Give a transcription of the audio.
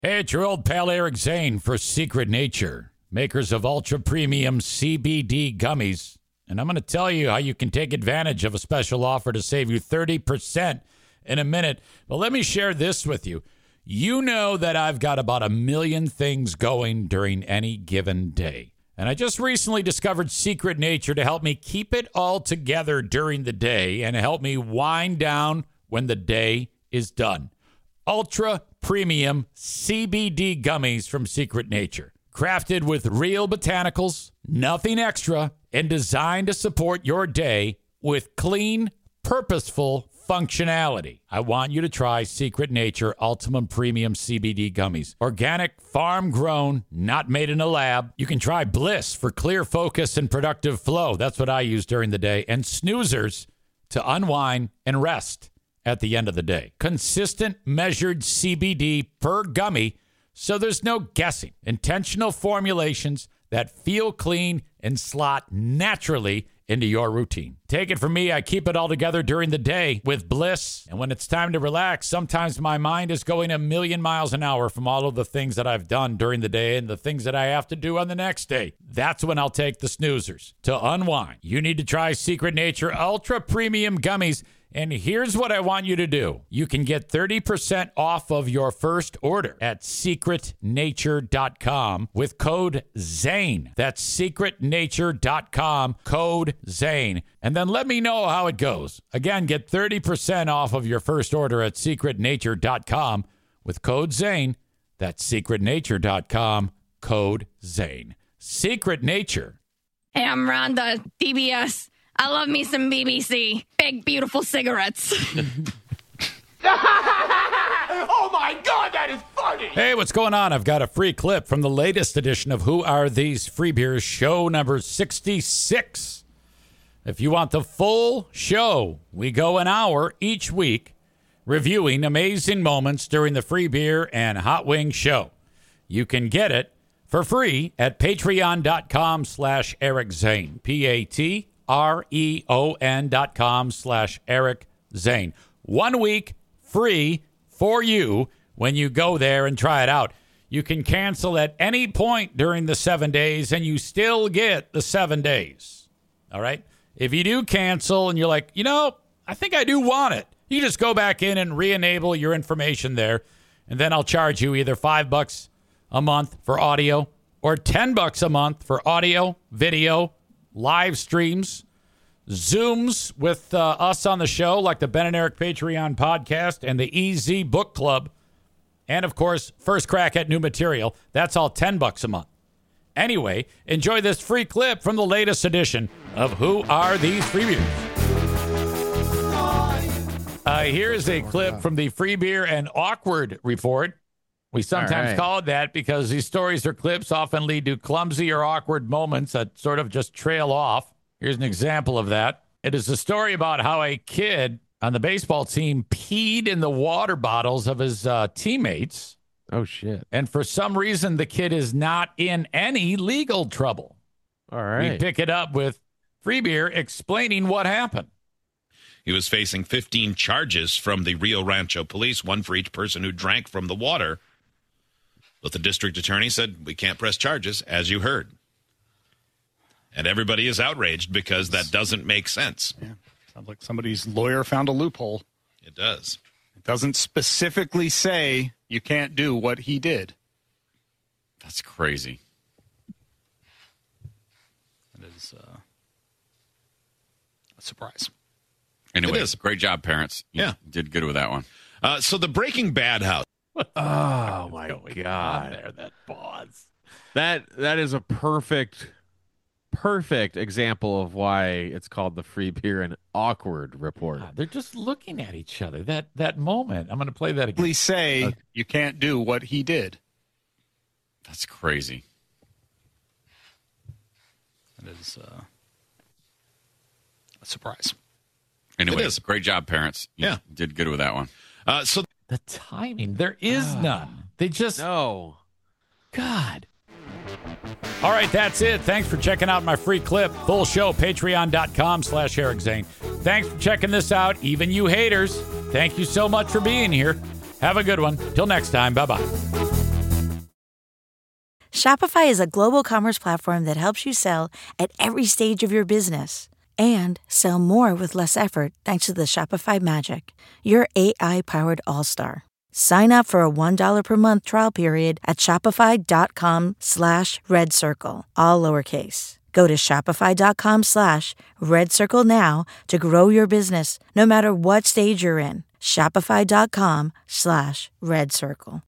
Hey, it's your old pal Eric Zane for Secret Nature, makers of ultra premium CBD gummies. And I'm going to tell you how you can take advantage of a special offer to save you 30% in a minute. But let me share this with you. You know that I've got about 1 million things going during any given day. And I just recently discovered Secret Nature to help me keep it all together during the day and help me wind down when the day is done. Ultra premium CBD gummies from Secret Nature. Crafted with real botanicals, nothing extra, and designed to support your day with clean, purposeful functionality. I want you to try Secret Nature Ultimate Premium CBD gummies. Organic, farm-grown, not made in a lab. You can try Bliss for clear focus and productive flow. That's what I use during the day. And Snoozers to unwind and rest at the end of the day. Consistent, measured CBD per gummy, so there's no guessing. Intentional formulations that feel clean and slot naturally into your routine. Take it from me, I keep it all together during the day with Bliss. And when it's time to relax, sometimes my mind is going 1,000,000 miles an hour from all of the things that I've done during the day and the things that I have to do on the next day. That's when I'll take the Snoozers to unwind. You need to try Secret Nature Ultra Premium Gummies. And here's what I want you to do. You can get 30% off of your first order at secretnature.com with code ZANE. That's secretnature.com, code ZANE. And then let me know how it goes. Again, get 30% off of your first order at secretnature.com with code ZANE. That's secretnature.com, code ZANE. Secret Nature. Hey, I'm Rhonda, DBS. I love me some BBC. Big, beautiful cigarettes. Oh, my God, that is funny. Hey, what's going on? I've got a free clip from the latest edition of Who Are These Free Beers, show number 66. If you want the full show, we go an hour each week reviewing amazing moments during the Free Beer and Hot Wing show. You can get it for free at patreon.com/Eric Zane. patreon.com/Eric Zane. 1 week free for you when you go there and try it out. You can cancel at any point during the 7 days and you still get the 7 days. All right? If you do cancel and you're like, I think I do want it, you just go back in and re-enable your information there, and then I'll charge you either $5 a month for audio or $10 a month for audio, video, live streams, Zooms with us on the show, like the Ben and Eric Patreon podcast and the EZ Book Club. And, of course, first crack at new material. That's all $10 a month. Anyway, enjoy this free clip from the latest edition of Who Are These Free Beers? Here's a clip from the Free Beer and Awkward Report. We sometimes call it that because these stories or clips often lead to clumsy or awkward moments that sort of just trail off. Here's an example of that. It is a story about how a kid on the baseball team peed in the water bottles of his teammates. Oh, shit. And for some reason, the kid is not in any legal trouble. All right. We pick it up with Free Beer explaining what happened. He was facing 15 charges from the Rio Rancho police, one for each person who drank from the water. But the district attorney said, we can't press charges, as you heard. And everybody is outraged because that doesn't make sense. Yeah. Sounds like somebody's lawyer found a loophole. It does. It doesn't specifically say you can't do what he did. That's crazy. That is a surprise. Anyway, It is. Great job, parents. You did good with that one. So the Breaking Bad house. Oh, my God. There, that pause. That is a perfect example of why it's called the Free Beer and Awkward Report. God, they're just looking at each other. That moment. I'm going to play that again. Please say you can't do what he did. That's crazy. That is a surprise. Anyway, It is. Great job, parents. You did good with that one. So The timing. There is none. They just... No. God. All right, that's it. Thanks for checking out my free clip. Full show, patreon.com/Eric Zane. Thanks for checking this out. Even you haters, thank you so much for being here. Have a good one. Till next time. Bye-bye. Shopify is a global commerce platform that helps you sell at every stage of your business and sell more with less effort thanks to the Shopify Magic, your AI-powered all-star. Sign up for a $1 per month trial period at shopify.com/redcircle, all lowercase. Go to shopify.com/redcircle now to grow your business no matter what stage you're in. Shopify.com/redcircle.